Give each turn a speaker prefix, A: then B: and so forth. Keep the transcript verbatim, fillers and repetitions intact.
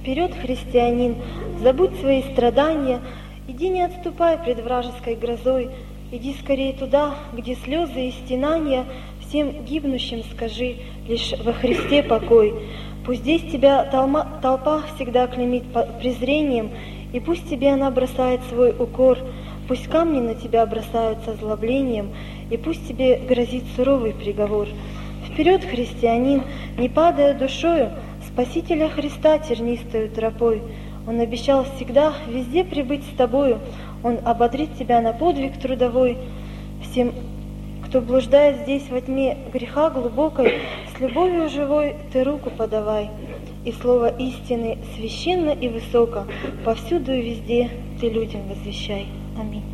A: Вперед, христианин, забудь свои страдания, иди не отступай пред вражеской грозой, иди скорее туда, где слезы и стенания, всем гибнущим скажи, лишь во Христе покой. Пусть здесь тебя толма, толпа всегда клеймит презрением, и пусть тебе она бросает свой укор, пусть камни на тебя бросаются озлоблением, и пусть тебе грозит суровый приговор. Вперед, христианин, не падая душою, Спасителя Христа тернистою тропой. Он обещал всегда везде прибыть с тобою, Он ободрит тебя на подвиг трудовой. Всем, кто блуждает здесь во тьме греха глубокой, с любовью живой ты руку подавай. И слово истины священно и высоко, повсюду и везде ты людям возвещай. Аминь.